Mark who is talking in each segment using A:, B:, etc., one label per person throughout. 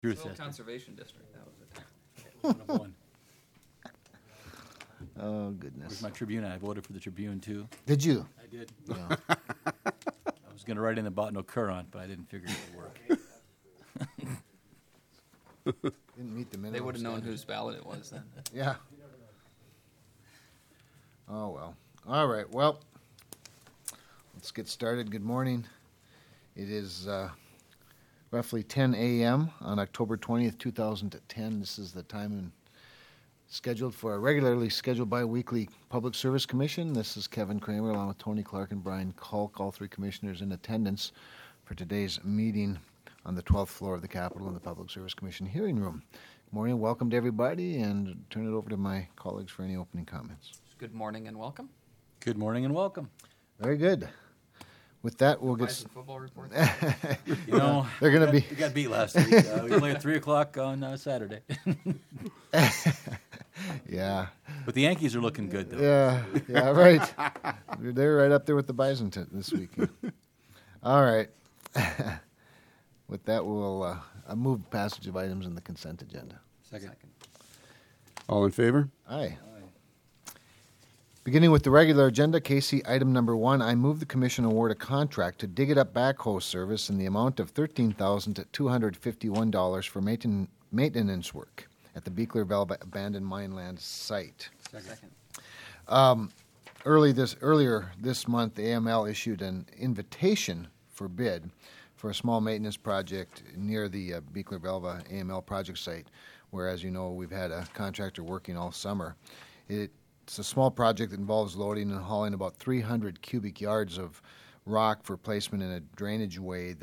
A: Truth
B: Soil
A: Esther.
B: Conservation District, that was it.
A: One of one.
C: Oh,
A: Where's
C: goodness.
A: my Tribune? I voted for the Tribune, too.
C: Did you?
A: I did.
C: Yeah.
A: I was going to write in the Botano Courant, but I didn't figure it would work.
C: Didn't meet the minimum
B: They would have known
C: standards.
B: whose ballot it was then.
C: Yeah. Oh, well. All right. Well, let's get started. Good morning. It is roughly 10 a.m. on October 20th, 2010. This is the time scheduled for a regularly scheduled bi-weekly Public Service Commission. This is Kevin Kramer along with Tony Clark and Brian Culk, all three commissioners in attendance for today's meeting on the 12th floor of the Capitol in the Public Service Commission hearing room. Good morning. Welcome to everybody, and turn it over to my colleagues for any opening comments.
B: Good morning and welcome.
A: Good morning and welcome.
C: Very good. With that, we'll get...
B: Bison football report.
A: You know,
C: They're going to be...
A: we got beat last week. We play at 3 o'clock on Saturday.
C: Yeah.
A: But the Yankees are looking good, though.
C: Yeah, right. They're right up there with the Bison this week. All right. With that, we'll move passage of items in the consent agenda.
A: Second.
D: All in favor?
C: Aye. Beginning with the regular agenda, Casey, item number 1, I move the commission award a contract to Dig It Up backhoe service in the amount of $13,251 for maintenance work at the Beeklerville Abandoned Mineland site.
B: Second.
C: Earlier this month, the AML issued an invitation for bid for a small maintenance project near the Beekler-Belva AML project site, where, as you know, we've had a contractor working all summer. It's a small project that involves loading and hauling about 300 cubic yards of rock for placement in a drainage way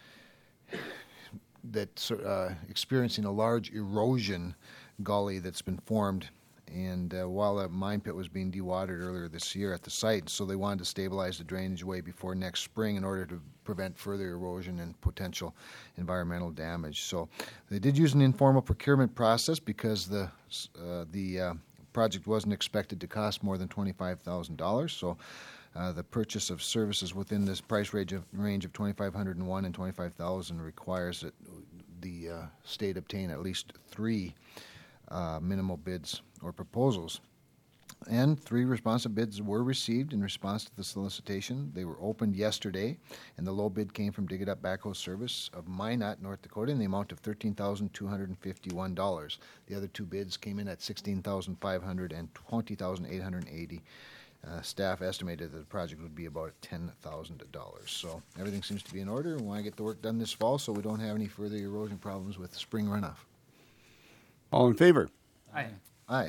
C: that's experiencing a large erosion gully that's been formed. And while a mine pit was being dewatered earlier this year at the site, so they wanted to stabilize the drainage way before next spring in order to prevent further erosion and potential environmental damage. So they did use an informal procurement process because the project wasn't expected to cost more than $25,000. So the purchase of services within this price range of $2,501 and $25,000 requires that the state obtain at least 3 minimal bids or proposals. And 3 responsive bids were received in response to the solicitation. They were opened yesterday, and the low bid came from Dig It Up Backhoe Service of Minot, North Dakota, in the amount of $13,251. The other 2 bids came in at $16,500 and $20,880. Staff estimated that the project would be about $10,000. So everything seems to be in order. We want to get the work done this fall so we don't have any further erosion problems with spring runoff.
D: All in favor?
B: Aye.
C: Aye.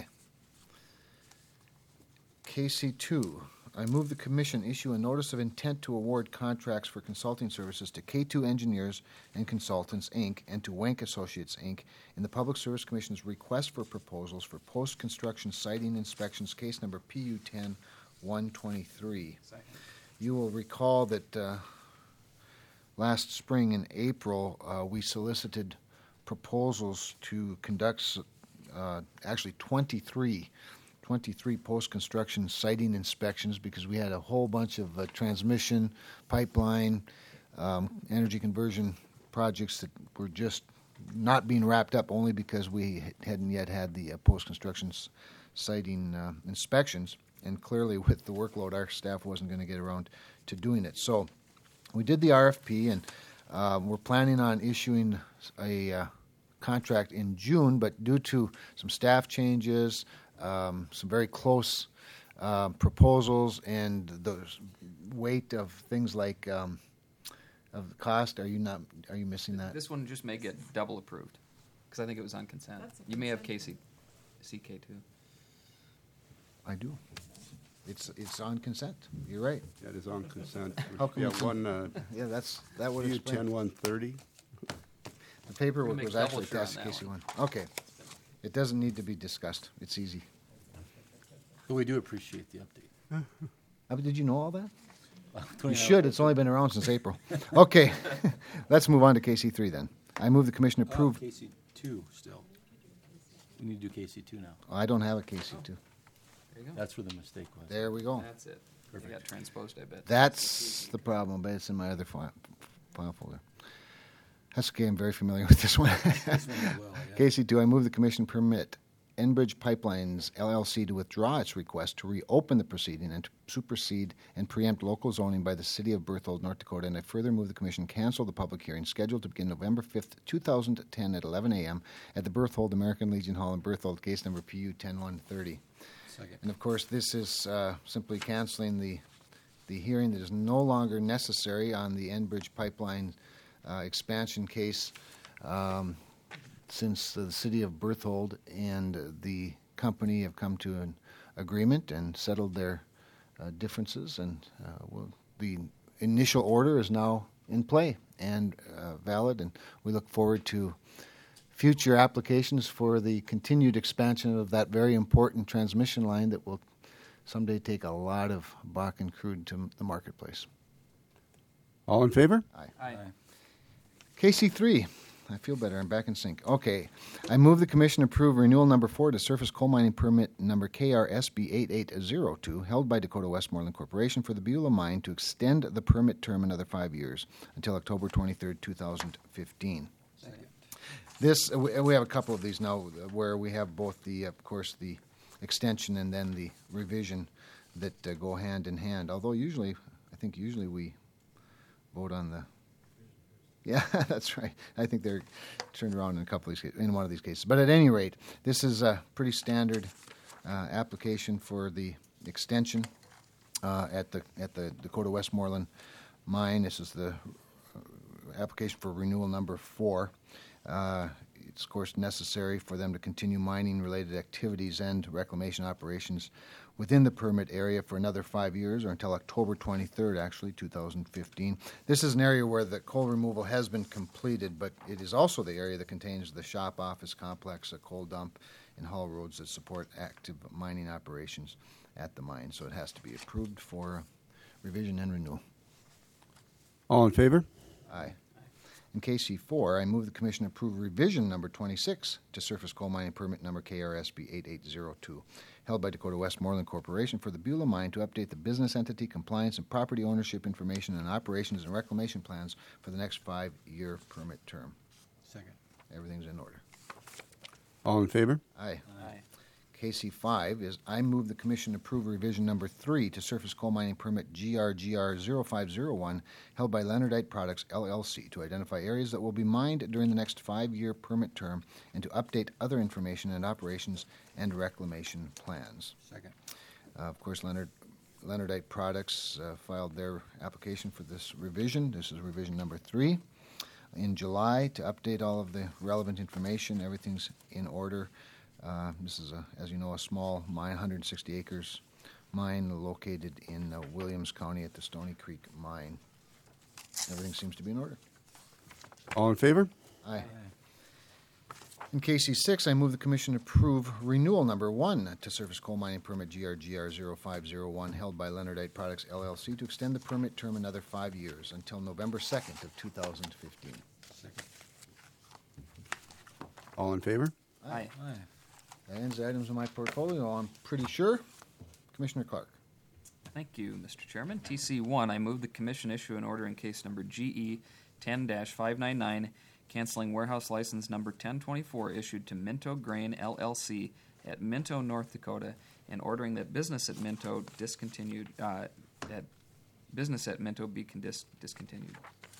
C: KC2, I move the commission issue a notice of intent to award contracts for consulting services to K2 Engineers and Consultants, Inc., and to Wank Associates, Inc., in the Public Service Commission's request for proposals for post-construction siting inspections, case number PU10-123.
B: Second.
C: You will recall that last spring in April, we solicited proposals to conduct actually 23 post-construction siting inspections because we had a whole bunch of transmission, pipeline, energy conversion projects that were just not being wrapped up only because we hadn't yet had the post-construction siting inspections. And clearly with the workload, our staff wasn't going to get around to doing it. So we did the RFP, and we're planning on issuing a contract in June, but due to some staff changes, some very close proposals, and the weight of things like of the cost, are you missing that?
B: This one just may get double approved because I think it was on consent. You may have CK too.
C: I do. It's on consent. You're right.
D: That is on consent.
C: How come
D: Yeah,
C: it's
D: one
C: that would explain.
D: PU10-130.
C: The paperwork
B: Make
C: was
B: double
C: actually
B: sure on
C: attached to
B: that
C: KC1. Okay. It doesn't need to be discussed. It's easy.
A: But we do appreciate the update.
C: Did you know all that?
A: Tony
C: You
A: and I-
C: should. It's only been around since April. Okay. Let's move on to KC3 then. I move the commission approve.
A: KC2 still. We need to do KC2 now.
C: I don't have a KC2.
B: There you go.
A: That's where the mistake was.
C: There we go.
B: That's it. They got transposed, I bet.
C: That's the problem, but it's in my other file folder. That's okay. I'm very familiar with this one.
A: This one as well, yeah.
C: Casey 2, I move the commission permit Enbridge Pipelines LLC to withdraw its request to reopen the proceeding and to supersede and preempt local zoning by the City of Berthold, North Dakota. And I further move the commission cancel the public hearing scheduled to begin November 5th, 2010 at 11 a.m. at the Berthold American Legion Hall in Berthold, case number PU 10130.
A: Second.
C: And of course, this is simply canceling the hearing that is no longer necessary on the Enbridge Pipeline expansion case. Since the City of Berthold and the company have come to an agreement and settled their differences, and the initial order is now in play and valid, and we look forward to future applications for the continued expansion of that very important transmission line that will someday take a lot of Bakken crude to the marketplace.
D: All in favor?
B: Aye.
C: KC3. I feel better. I'm back in sync. Okay. I move the commission approve renewal number 4 to surface coal mining permit number KRSB 8802 held by Dakota Westmoreland Corporation for the Beulah mine to extend the permit term another 5 years until October 23rd, 2015.
A: Second.
C: This we have a couple of these now where we have both the, of course, the extension and then the revision that go hand in hand. Although usually we vote on the. Yeah, that's right. I think they're turned around in one of these cases. But at any rate, this is a pretty standard application for the extension at the Dakota Westmoreland mine. This is the application for renewal number 4. It's of course necessary for them to continue mining related activities and reclamation operations within the permit area for another 5 years, or until October 23rd, actually, 2015. This is an area where the coal removal has been completed, but it is also the area that contains the shop office complex, a coal dump, and haul roads that support active mining operations at the mine. So it has to be approved for revision and renewal.
D: All in favor?
C: Aye. In KC4, I move the commission approve revision number 26 to surface coal mining permit number KRSB 8802, held by Dakota Westmoreland Corporation for the Beulah mine to update the business entity, compliance, and property ownership information and operations and reclamation plans for the next 5-year permit term.
A: Second.
C: Everything's in order.
D: All in favor?
C: Aye.
B: Aye.
C: KC5 is I move the commission approve revision number 3 to surface coal mining permit GRGR 0501 held by Leonardite Products LLC to identify areas that will be mined during the next 5-year permit term and to update other information and operations and reclamation plans.
A: Second.
C: Of course, Leonardite Products filed their application for this revision. This is revision number 3. In July, to update all of the relevant information, everything's in order. This is, as you know, a small mine, 160 acres mine located in Williams County at the Stony Creek mine. Everything seems to be in order.
D: All in favor?
C: Aye. In KC6, I move the commission approve renewal number 1 to surface coal mining permit GRGR 0501 held by Leonardite Products LLC to extend the permit term another 5 years until November 2nd of 2015.
A: Second.
D: All in favor?
B: Aye.
A: Aye.
C: That ends the items in my portfolio, I'm pretty sure. Commissioner Clark.
B: Thank you, Mr. Chairman. TC1, I move the commission issue an order in case number GE 10-599, canceling warehouse license number 1024 issued to Minto Grain LLC at Minto, North Dakota, and ordering that business at Minto discontinued. That business at Minto be discontinued.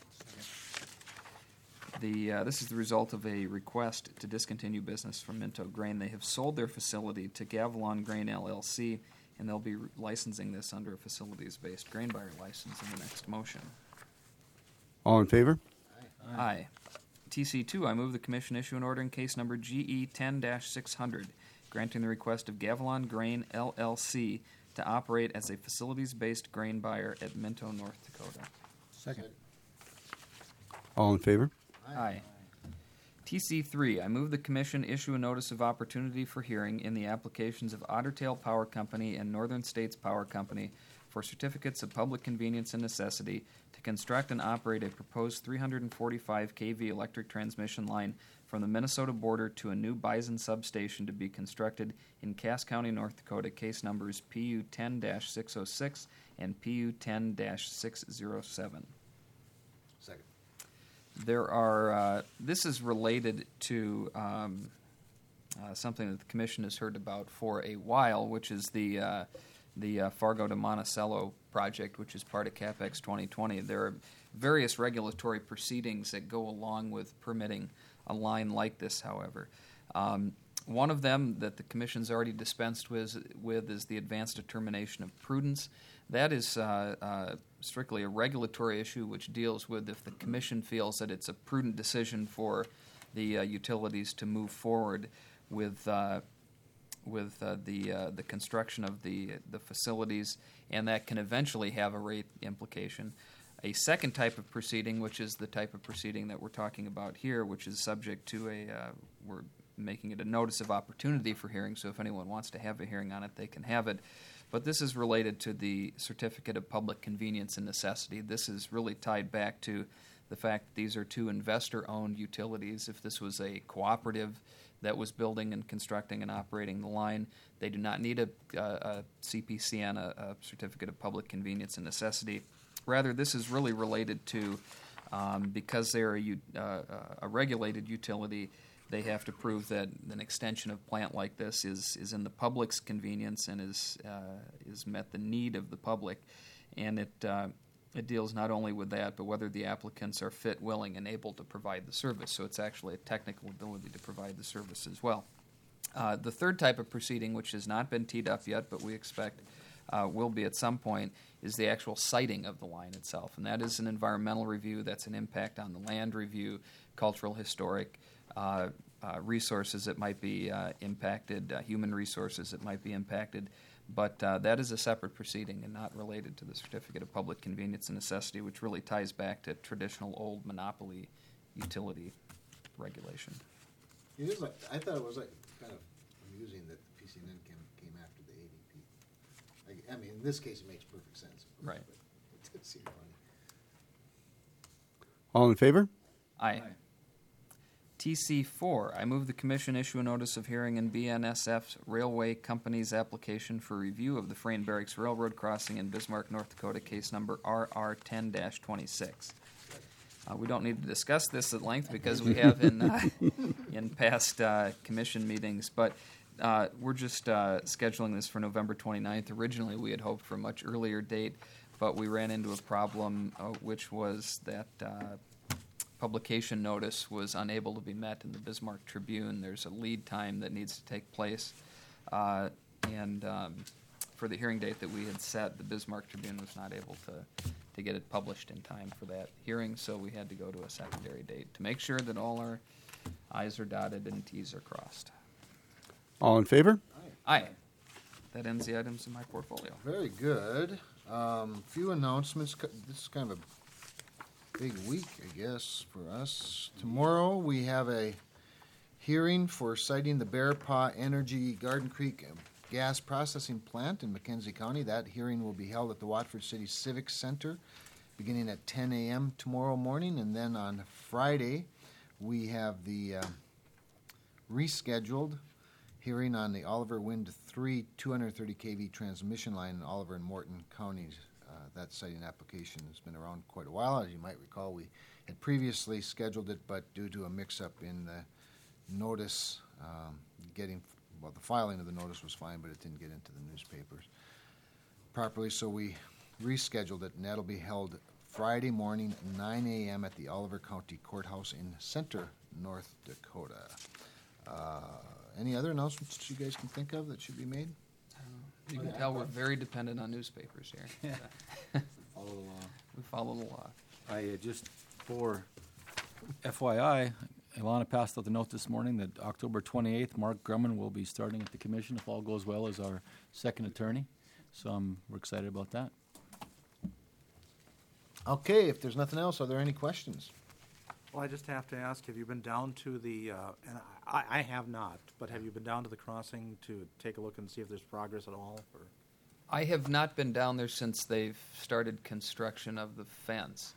B: This is the result of a request to discontinue business from Minto Grain. They have sold their facility to Gavilon Grain LLC, and they'll be licensing this under a facilities-based grain buyer license in the next motion.
D: All in favor?
B: Aye. TC2, I move the commission issue an order in case number GE 10-600, granting the request of Gavilon Grain LLC to operate as a facilities-based grain buyer at Minto, North Dakota.
A: Second.
D: All in favor?
B: Aye. TC3, I move the commission issue a notice of opportunity for hearing in the applications of Otter Tail Power Company and Northern States Power Company for certificates of public convenience and necessity to construct and operate a proposed 345 kV electric transmission line from the Minnesota border to a new Bison substation to be constructed in Cass County, North Dakota, case numbers PU 10-606 and PU 10-607.
C: Second.
B: There are. This is related to something that the commission has heard about for a while, which is the Fargo to Monticello project, which is part of CapEx 2020. There are various regulatory proceedings that go along with permitting a line like this, however. One of them that the Commission's already dispensed with is the advanced determination of prudence. That is strictly a regulatory issue which deals with if the Commission feels that it's a prudent decision for the utilities to move forward with the construction of the facilities, and that can eventually have a rate implication. A second type of proceeding, which is the type of proceeding that we're talking about here, which is subject to we're making it a notice of opportunity for hearing, so if anyone wants to have a hearing on it, they can have it. But this is related to the Certificate of Public Convenience and Necessity. This is really tied back to the fact that these are two investor-owned utilities. If this was a cooperative that was building and constructing and operating the line, they do not need a CPCN, a Certificate of Public Convenience and Necessity. Rather, this is really related to, because they're a regulated utility, they have to prove that an extension of plant like this is in the public's convenience and is met the need of the public. And it deals not only with that, but whether the applicants are fit, willing, and able to provide the service. So it's actually a technical ability to provide the service as well. The third type of proceeding, which has not been teed up yet, but we expect will be at some point, is the actual siting of the line itself. And that is an environmental review, that's an impact on the land review, cultural, historic, resources that might be impacted, human resources that might be impacted. But that is a separate proceeding and not related to the Certificate of Public Convenience and Necessity, which really ties back to traditional old monopoly utility regulation.
C: It is I thought it was kind of amusing that the PCNN came after the ADP. I mean, in this case, it makes perfect sense.
B: Right.
C: But it did seem funny.
D: All in favor?
B: Aye. TC4, I move the Commission issue a notice of hearing in BNSF Railway Company's application for review of the Frayne Barracks Railroad crossing in Bismarck, North Dakota, case number RR10-26. We don't need to discuss this at length because we have in past Commission meetings, but we're just scheduling this for November 29th. Originally, we had hoped for a much earlier date, but we ran into a problem, which was that publication notice was unable to be met in the Bismarck Tribune. There's a lead time that needs to take place, and for the hearing date that we had set, the Bismarck Tribune was not able to get it published in time for that hearing, so we had to go to a secondary date to make sure that all our I's are dotted and T's are crossed.
D: All in favor?
B: Aye. That ends the items in my portfolio.
C: Very good. Few announcements. This is kind of a big week, I guess, for us. Tomorrow we have a hearing for citing the Bear Paw Energy Garden Creek gas processing plant in McKenzie County. That hearing will be held at the Watford City Civic Center beginning at 10 a.m. tomorrow morning. And then on Friday we have the rescheduled hearing on the Oliver Wind 3 230 kV transmission line in Oliver and Morton counties. That siting application has been around quite a while. As you might recall, we had previously scheduled it, but due to a mix-up in the notice, the filing of the notice was fine, but it didn't get into the newspapers properly, so we rescheduled it, and that'll be held Friday morning, 9 a.m. at the Oliver County Courthouse in Center, North Dakota. Any other announcements you guys can think of that should be made?
B: You can tell we're very dependent on newspapers here.
A: Follow the law.
B: We follow the law.
A: Just for FYI, Ilana passed out the note this morning that October 28th, Mark Grumman will be starting at the commission, if all goes well, as our second attorney. So we're excited about that.
C: Okay, if there's nothing else, are there any questions?
E: Well, I just have to ask, have you been down to the, and I have not, but have you been down to the crossing to take a look and see if there's progress at all? Or?
B: I have not been down there since they've started construction of the fence.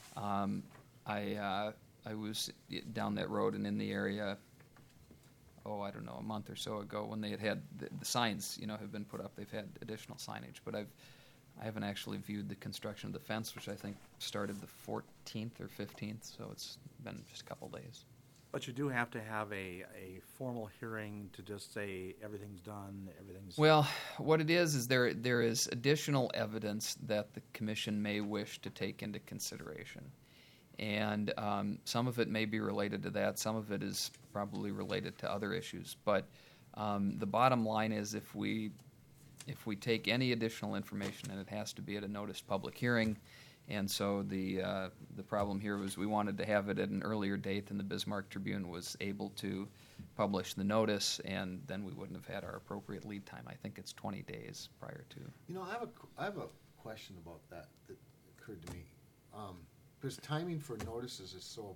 B: I was down that road and in the area, I don't know, a month or so ago when they had the signs, have been put up. They've had additional signage, but I haven't actually viewed the construction of the fence, which I think started the 14th or 15th, so it's been just a couple days.
E: But you do have to have a formal hearing to just say everything's done, everything's...
B: Well, what it is there is additional evidence that the commission may wish to take into consideration. And some of it may be related to that. Some of it is probably related to other issues. But the bottom line is if we take any additional information, and it has to be at a noticed public hearing. And so the problem here was we wanted to have it at an earlier date than the Bismarck Tribune was able to publish the notice, and then we wouldn't have had our appropriate lead time. I think it's 20 days prior to.
C: You know, I have a question about that occurred to me. Because timing for notices is so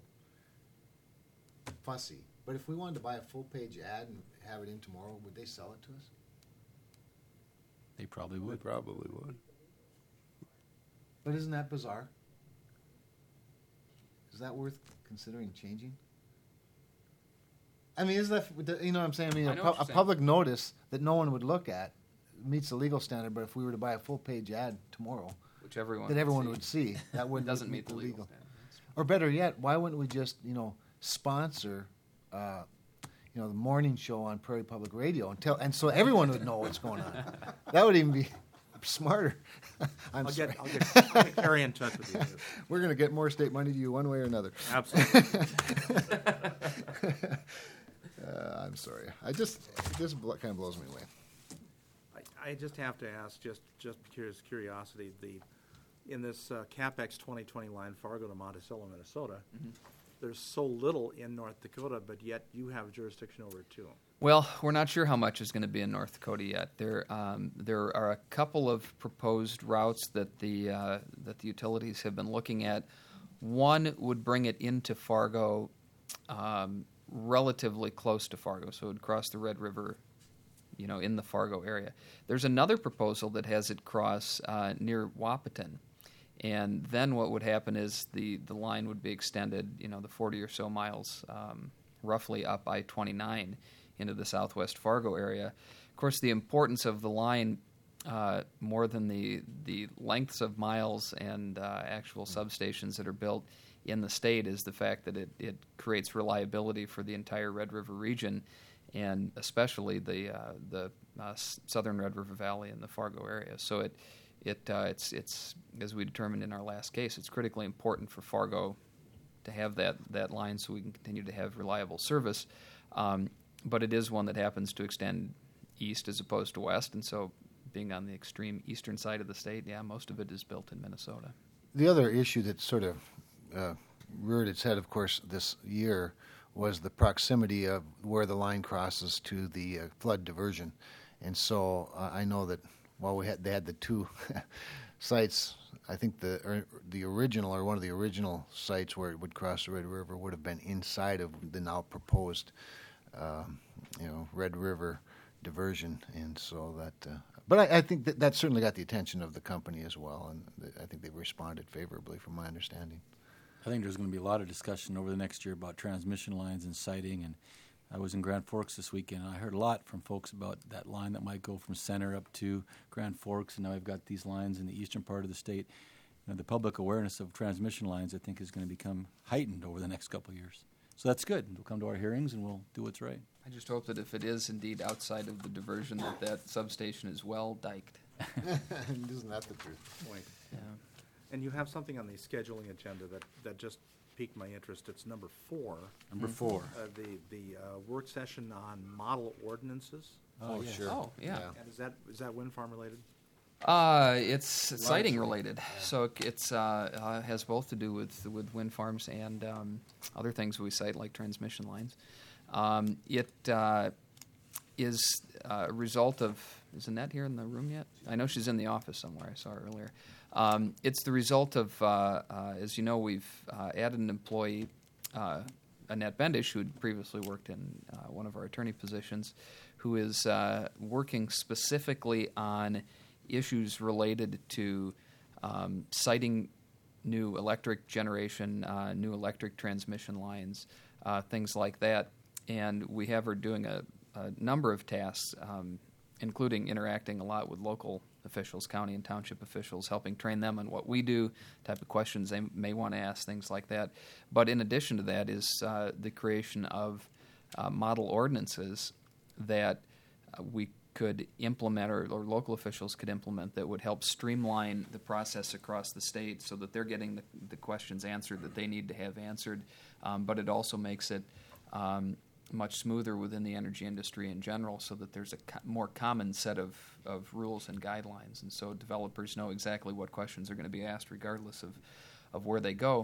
C: fussy. But if we wanted to buy a full-page ad and have it in tomorrow, would they sell it to us?
A: They probably
D: We
A: would.
D: probably would.
C: But isn't that bizarre? Is that worth considering changing? I mean, isn't that, you know what I'm saying? I mean,
B: I know what
C: a
B: you're saying.
C: public notice that no one would look at meets the legal standard, but if we were to buy a full-page ad tomorrow,
B: Which everyone
C: that everyone
B: see.
C: would see, that wouldn't
B: Doesn't meet the legal standard.
C: Or better yet, why wouldn't we just, sponsor, the morning show on Prairie Public Radio and so everyone would know what's going on. That would even be smarter. I'm
E: I'll
C: sorry.
E: get Carrie in touch with you.
C: We're going to get more state money to you one way or another.
E: Absolutely.
C: I'm sorry. It just kind of blows me away.
E: I just have to ask, just curiosity, in this CapEx 2020 line, Fargo to Monticello, Minnesota, there's so little in North Dakota, but yet you have jurisdiction over it too.
B: Well, we're not sure how much is going to be in North Dakota yet. There are a couple of proposed routes that the utilities have been looking at. One would bring it into Fargo, relatively close to Fargo, so it would cross the Red River, in the Fargo area. There's another proposal that has it cross near Wahpeton. And then what would happen is the line would be extended, the 40 or so miles, roughly up I-29 into the southwest Fargo area. Of course, the importance of the line, more than the lengths of miles and actual substations that are built in the state, is the fact that it creates reliability for the entire Red River region, and especially the southern Red River Valley and the Fargo area. So it's as we determined in our last case, it's critically important for Fargo to have that line so we can continue to have reliable service. But it is one that happens to extend east as opposed to west, and so being on the extreme eastern side of the state, most of it is built in Minnesota.
C: The other issue that sort of reared its head, of course, this year was the proximity of where the line crosses to the flood diversion. And so I know that while they had the two sites, I think the original, or one of the original sites where it would cross the Red River would have been inside of the now proposed Red River diversion. And so that, but I think that certainly got the attention of the company as well, and I think they've responded favorably from my understanding.
A: I think there's going to be a lot of discussion over the next year about transmission lines and siting. And I was in Grand Forks this weekend, and I heard a lot from folks about that line that might go from Center up to Grand Forks, and now we've got these lines in the eastern part of the state. The public awareness of transmission lines, I think, is going to become heightened over the next couple of years. So that's good. We'll come to our hearings, and we'll do what's right.
B: I just hope that if it is indeed outside of the diversion, that substation is well diked.
C: Isn't that the truth?
E: Point.
B: Yeah.
E: And you have something on the scheduling agenda that just piqued my interest. It's number 4.
A: Number 4.
E: The work session on model ordinances.
A: Oh, yeah.
C: Sure.
B: Oh, yeah.
E: And is that wind farm related?
B: It's siting related, so it's has both to do with wind farms and other things we cite like transmission lines. It is a result of. Is Annette here in the room yet? I know she's in the office somewhere. I saw her earlier. It's the result of, as you know, we've added an employee, Annette Bendish, who had previously worked in one of our attorney positions, who is working specifically on issues related to siting new electric generation, new electric transmission lines, things like that. And we have her doing a number of tasks, including interacting a lot with local officials, county and township officials, helping train them on what we do, type of questions they may want to ask, things like that. But in addition to that is the creation of model ordinances that we could implement, or local officials could implement, that would help streamline the process across the state so that they're getting the questions answered that they need to have answered. But it also makes it much smoother within the energy industry in general, so that there's a more common set of rules and guidelines. And so developers know exactly what questions are going to be asked regardless of where they go.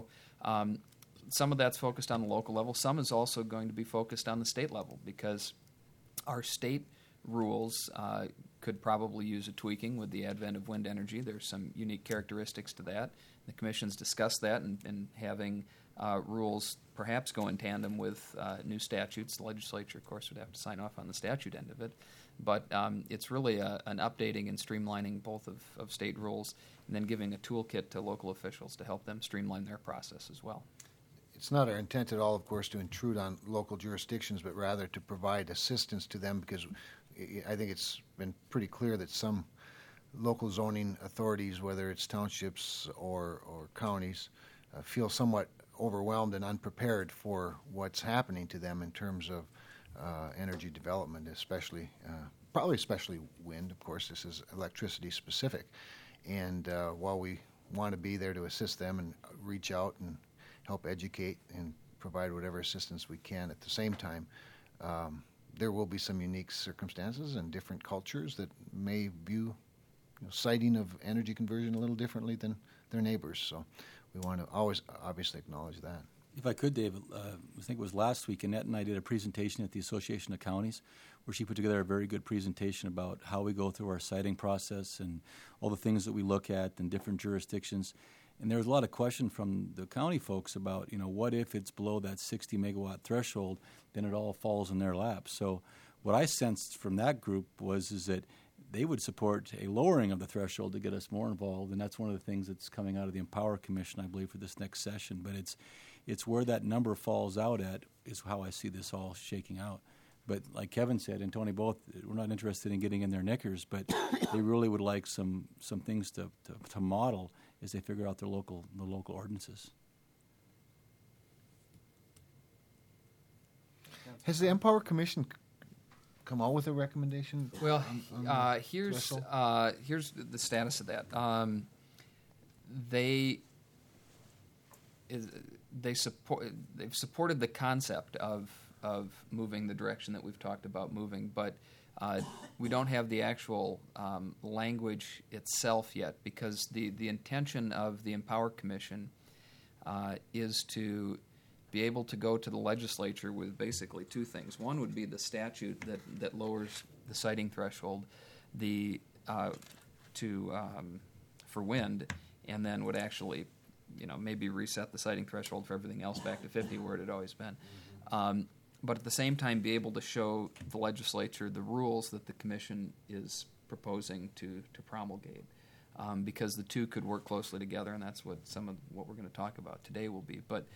B: Some of that's focused on the local level. Some is also going to be focused on the state level, because our state rules could probably use a tweaking with the advent of wind energy. There's some unique characteristics to that. The Commission's discussed that, and having rules perhaps go in tandem with new statutes. The legislature, of course, would have to sign off on the statute end of it. But it's really an updating and streamlining both of state rules, and then giving a toolkit to local officials to help them streamline their process as well.
C: It's not our intent at all, of course, to intrude on local jurisdictions, but rather to provide assistance to them, because I think it's been pretty clear that some local zoning authorities, whether it's townships or counties, feel somewhat overwhelmed and unprepared for what's happening to them in terms of energy development, probably especially wind. Of course, this is electricity specific. And while we want to be there to assist them and reach out and help educate and provide whatever assistance we can at the same time, there will be some unique circumstances and different cultures that may view siting of energy conversion a little differently than their neighbors. So we want to always obviously acknowledge that.
A: If I could, Dave, I think it was last week, Annette and I did a presentation at the Association of Counties, where she put together a very good presentation about how we go through our siting process and all the things that we look at in different jurisdictions. And there was a lot of question from the county folks about, what if it's below that 60 megawatt threshold, then it all falls in their lap. So what I sensed from that group is that they would support a lowering of the threshold to get us more involved, and that's one of the things that's coming out of the Empower Commission, I believe, for this next session. But it's where that number falls out at is how I see this all shaking out. But like Kevin said, and Tony both, we're not interested in getting in their knickers, but they really would like some things to model as they figure out the local ordinances.
C: Has the Empower Commission come out with a recommendation?
B: Well,
C: on
B: here's
C: threshold?
B: here's the status of that. They've supported the concept of moving the direction that we've talked about moving, but we don't have the actual language itself yet, because the intention of the Empower Commission is to be able to go to the legislature with basically two things. One would be the statute that lowers the siting threshold for wind, and then would actually maybe reset the siting threshold for everything else back to 50 where it had always been. But at the same time be able to show the legislature the rules that the commission is proposing to promulgate, because the two could work closely together, and that's what some of what we're going to talk about today will be. But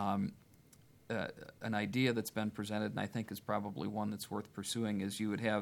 B: an idea that's been presented, and I think is probably one that's worth pursuing, is you would have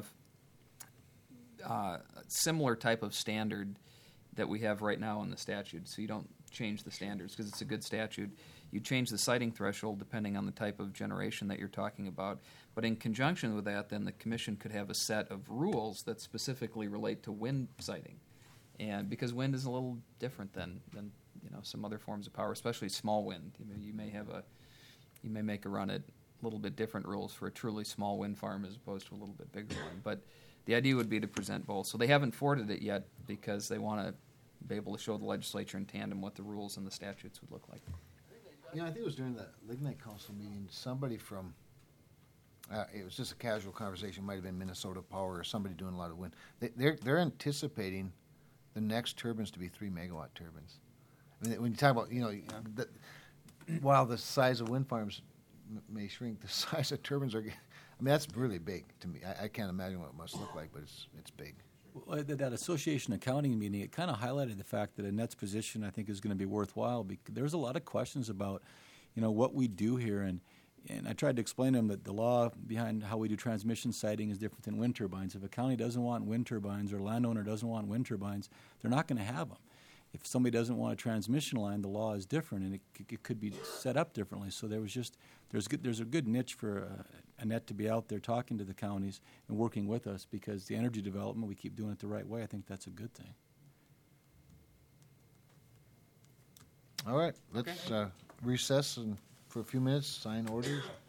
B: a similar type of standard that we have right now in the statute. So you don't change the standards because it's a good statute. You change the siting threshold depending on the type of generation that you're talking about. But in conjunction with that, then the commission could have a set of rules that specifically relate to wind siting. And because wind is a little different than some other forms of power, especially small wind. You may make a run at a little bit different rules for a truly small wind farm as opposed to a little bit bigger one. But the idea would be to present both. So they haven't forwarded it yet because they want to be able to show the legislature in tandem what the rules and the statutes would look like.
C: I think it was during the Lignite Council meeting, somebody from, it was just a casual conversation, might have been Minnesota Power or somebody doing a lot of wind. They're anticipating the next turbines to be 3 megawatt turbines. I mean, when you talk about, while the size of wind farms may shrink, the size of turbines that's really big to me. I can't imagine what it must look like, but it's big.
A: Well, at that Association Accounting meeting, it kind of highlighted the fact that Annette's position, I think, is going to be worthwhile, because there's a lot of questions about, what we do here, and And I tried to explain to them that the law behind how we do transmission siting is different than wind turbines. If a county doesn't want wind turbines or a landowner doesn't want wind turbines, they're not going to have them. If somebody doesn't want a transmission line, the law is different, and it could be set up differently. So there's a good niche for Annette to be out there talking to the counties and working with us, because the energy development, we keep doing it the right way. I think that's a good thing.
C: All right, let's recess for a few minutes, sign orders.